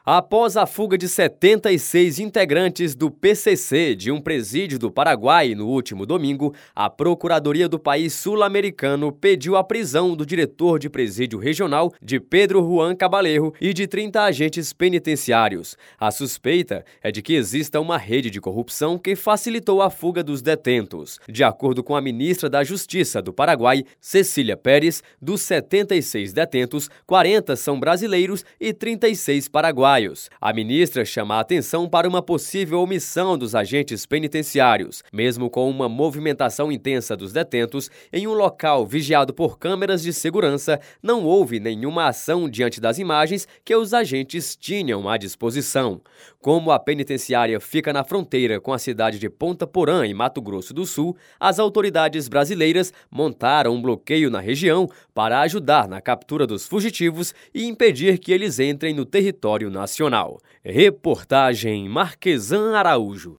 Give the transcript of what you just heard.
Após a fuga de 76 integrantes do PCC de um presídio do Paraguai no último domingo, a Procuradoria do país sul-americano pediu a prisão do diretor de presídio regional de Pedro Juan Cabalejo e de 30 agentes penitenciários. A suspeita é de que exista uma rede de corrupção que facilitou a fuga dos detentos. De acordo com a ministra da Justiça do Paraguai, Cecília Pérez, dos 76 detentos, 40 são brasileiros e 36 paraguaios. A ministra chama a atenção para uma possível omissão dos agentes penitenciários. Mesmo com uma movimentação intensa dos detentos, em um local vigiado por câmeras de segurança, não houve nenhuma ação diante das imagens que os agentes tinham à disposição. Como a penitenciária fica na fronteira com a cidade de Ponta Porã, em Mato Grosso do Sul, as autoridades brasileiras montaram um bloqueio na região para ajudar na captura dos fugitivos e impedir que eles entrem no território nacional. Reportagem Marquesan Araújo.